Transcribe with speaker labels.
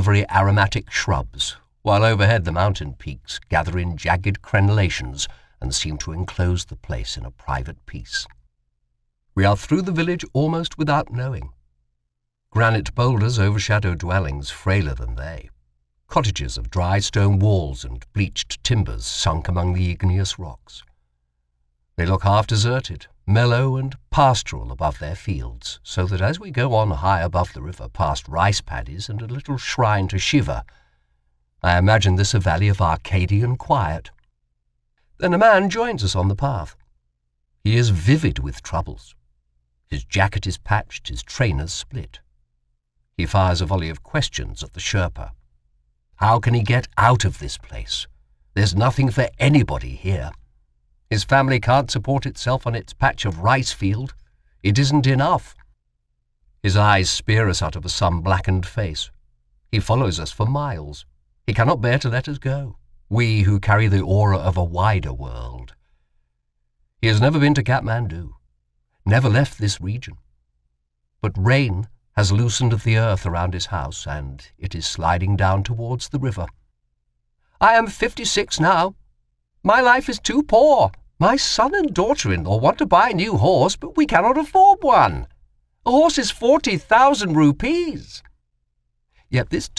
Speaker 1: silvery aromatic shrubs, while overhead the mountain peaks gather in jagged crenellations and seem to enclose the place in a private peace. We are through the village almost without knowing. Granite boulders overshadow dwellings frailer than they, cottages of dry stone walls and bleached timbers sunk among the igneous rocks. They look half deserted, mellow and pastoral above their fields, so that as we go on high above the river past rice paddies and a little shrine to Shiva, I imagine this a valley of Arcadian quiet. Then a man joins us on the path. He is vivid with troubles. His jacket is patched, his trainers split. He fires a volley of questions at the Sherpa. How can he get out of this place? There's nothing for anybody here. His family can't support itself on its patch of rice field. It isn't enough. His eyes spear us out of a sun-blackened face. He follows us for miles. He cannot bear to let us go, we who carry the aura of a wider world. He has never been to Kathmandu, never left this region. But rain has loosened the earth around his house, and it is sliding down towards the river. I am 56 now. My life is too poor. My son and daughter-in-law want to buy a new horse, but we cannot afford one. A horse is 40,000 rupees. Yet this